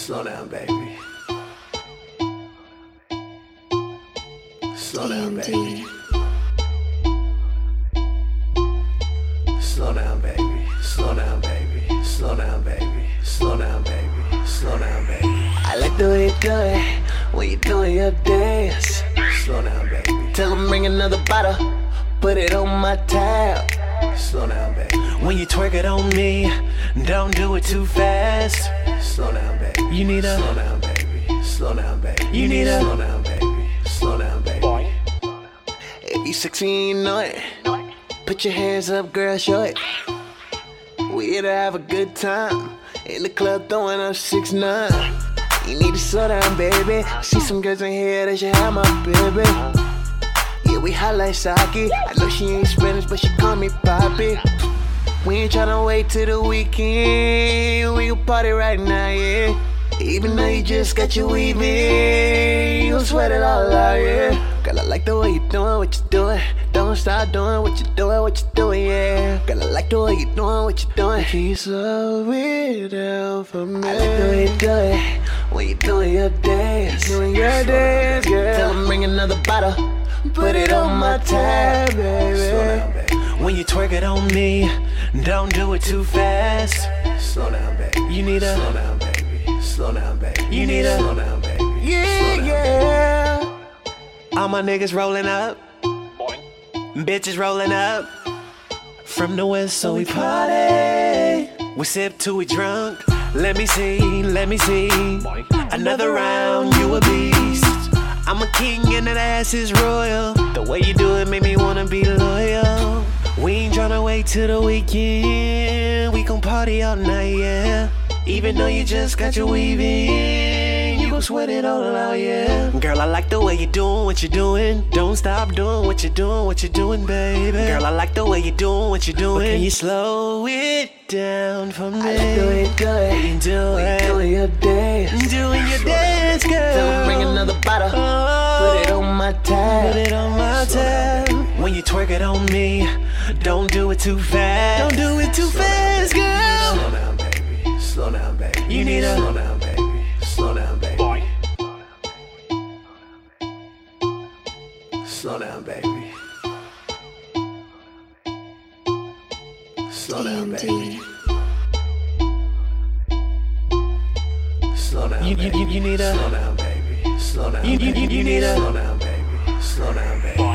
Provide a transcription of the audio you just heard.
Slow down, baby. Slow down, baby. Slow down, baby. Slow down, baby. Slow down, baby. Slow down, baby. Slow down, baby. I like the way you do it when you doing your dance. Slow down, baby. Tell them bring another bottle, put it on my tab. Slow down, baby. When you twerk it on me, don't do it too fast. Slow down, baby. You need a slow down, baby. Slow down, baby. You need a slow down, baby. Slow down, baby. Boy. If you sexy, you know it. Put your hands up, girl, show it. We here to have a good time. In the club, throwing up 6ix9ine. You need to slow down, baby. See some girls in here that should have my baby. Yeah, we hot like sake. I know she ain't Spanish, but she call me Papi. We ain't tryna wait till the weekend. We gon' party right now, yeah. Even though you just got your weave in, you gon' sweat it all out, yeah. Girl, I like the way you doing what you doing. Don't stop doing what you doing, yeah. Girl, I like the way you doing what you doing. Can you slow it down for me? I like the way you do it when you doing your dance. Doing your dance, girl. Tell them bring another bottle, put it on my tab, baby. When you twerk it on me, don't do it too fast. Slow down, baby. You need a slow down, baby. Slow down, baby. You need a slow down, baby. Yeah, down, yeah. Baby. All my niggas rolling up, bitches rolling up. From the west, so we party. We sip till we drunk. Let me see. Another round, you a beast. I'm a king and that ass is royal. The way you do it make me wanna be loyal. We ain't tryna wait till the weekend. We gon' party all night, yeah. Even though you just got your weave in, you gon' sweat it all out, yeah. Girl, I like the way you doing what you're doing. Don't stop doing what you're doing, baby. Girl, I like the way you doing what you're doing. But can you slow it down for me? I like the way you do it. You do it. Doing your dance. Doing your dance, girl. Tell them bring another bottle. Put it on my tab. Put it on my tab. When you twerk it on me, don't do it too fast. Don't do it too fast, girl. Slow down, baby. Slow down, baby. You need a slow down, baby. Slow down, baby. Boy. Slow down, baby. Slow down, baby. Slow down, baby. You need a slow down, baby. Slow down, You baby. need a slow down, baby. Slow down, baby.